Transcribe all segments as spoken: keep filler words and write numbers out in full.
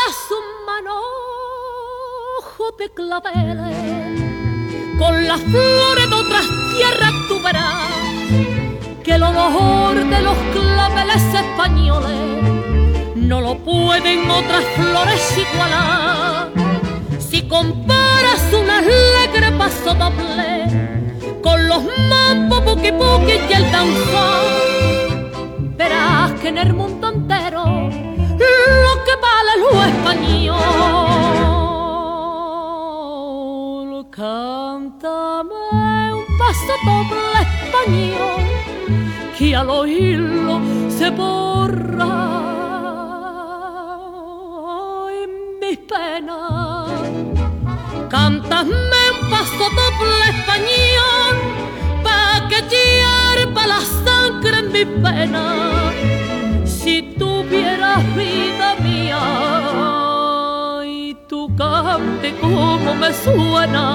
comparas un manojo de claveles con las flores de otras tierras, tú verás que el olor de los claveles españoles no lo pueden otras flores igualar. Si comparas un alegre paso doble con los mambos buki buki y el danzón, verás que en el mundo entero lo que vale lo español. Cántame un paso doble español que al oírlo se borra en mis penas. Cántame un paso doble español pa' que hierva la sangre en mis penas. Si tuvieras vida mía y tu cante como me suena,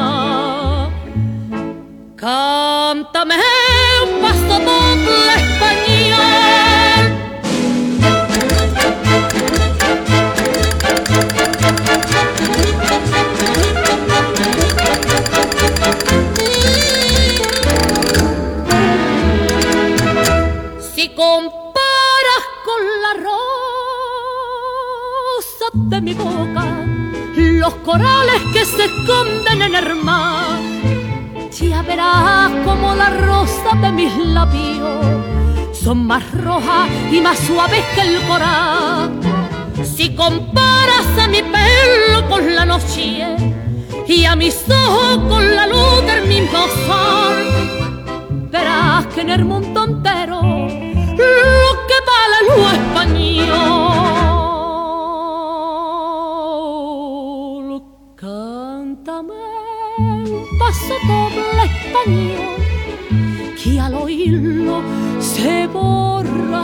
cántame un paso doble español. Si comparas con la rosa de mi boca los corales que se esconden en el mar, ya verás como la rosa de mis labios son más rojas y más suaves que el coral. Si comparas a mi pelo con la noche y a mis ojos con la luz del mismo sol, verás que en el mundo entero lo que vale lo español. Cántame un paso doble español que al oírlo se borra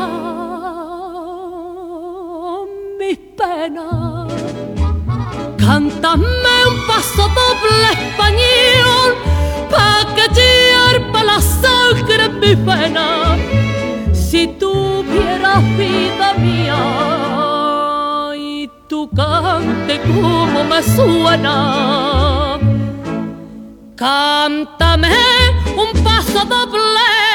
mis penas. Cántame un paso doble español pa' que hierva la sangre en mis venas. Si tuvieras vida mía y tu cante como me suena, cántame un paso doble